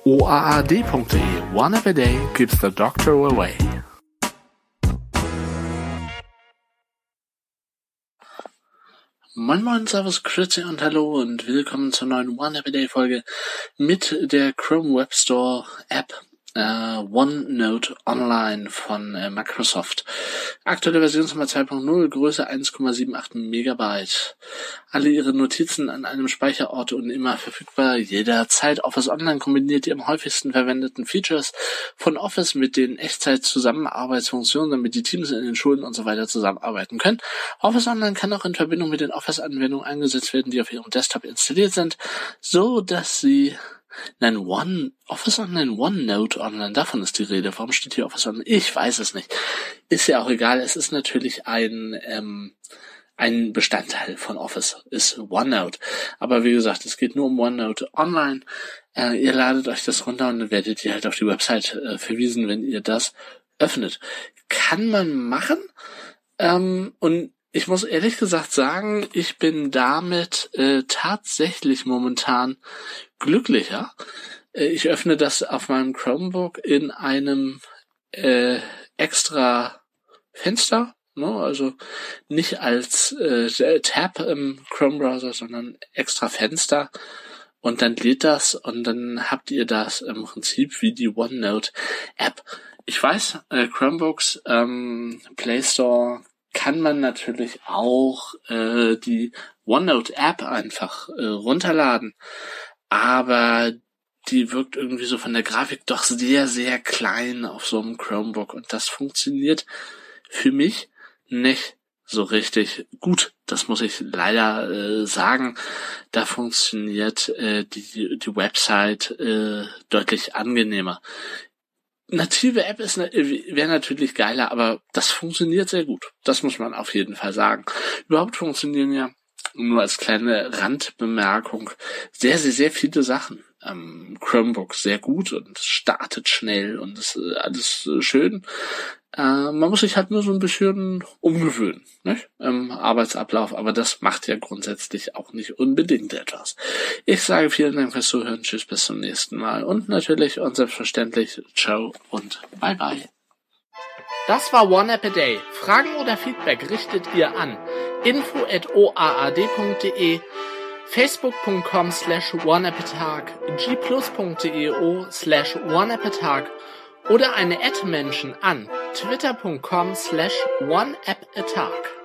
oaad.de. One app a day keeps the doctor away. Moin Moin, Servus, Grüezi und Hallo und willkommen zur neuen One App a Day Folge mit der Chrome Web Store App OneNote Online von Microsoft. Aktuelle Versionsnummer 2.0, Größe 1,78 Megabyte. Alle Ihre Notizen an einem Speicherort und immer verfügbar, jederzeit. Office Online kombiniert die am häufigsten verwendeten Features von Office mit den Echtzeit-Zusammenarbeitsfunktionen, damit die Teams in den Schulen und so weiter zusammenarbeiten können. Office Online kann auch in Verbindung mit den Office-Anwendungen eingesetzt werden, die auf Ihrem Desktop installiert sind, so dass Sie Office Online, OneNote Online, davon ist die Rede. Warum steht hier Office Online? Ich weiß es nicht. Ist ja auch egal. Es ist natürlich ein Bestandteil von Office, ist OneNote. Aber wie gesagt, es geht nur um OneNote Online. Ihr ladet euch das runter und dann werdet ihr halt auf die Website verwiesen, wenn ihr das öffnet. Kann man machen. Und ich muss ehrlich gesagt sagen, ich bin damit tatsächlich momentan glücklicher. Ich öffne das auf meinem Chromebook in einem extra Fenster, ne? Also nicht als Tab im Chrome-Browser, sondern extra Fenster. Und dann lädt das und dann habt ihr das im Prinzip wie die OneNote-App. Ich weiß, Chromebooks, Play Store, kann man natürlich auch die OneNote-App einfach runterladen. Aber die wirkt irgendwie so von der Grafik doch sehr, sehr klein auf so einem Chromebook. Und das funktioniert für mich nicht so richtig gut. Das muss ich leider sagen. Da funktioniert die Website deutlich angenehmer. Native App wäre natürlich geiler, aber das funktioniert sehr gut. Das muss man auf jeden Fall sagen. Überhaupt funktionieren ja, nur als kleine Randbemerkung, sehr, sehr, sehr viele Sachen am Chromebook sehr gut und es startet schnell und es ist alles schön. Man muss sich halt nur so ein bisschen umgewöhnen, nicht? Im Arbeitsablauf, aber das macht ja grundsätzlich auch nicht unbedingt etwas. Ich sage vielen Dank fürs Zuhören, tschüss, bis zum nächsten Mal und natürlich und selbstverständlich ciao und bye bye. Das war One App a Day. Fragen oder Feedback richtet ihr an info@oaad.de, facebook.com/oneappatag, gplus.deo/oneappatag oder eine @Menschen an twitter.com/oneappatag.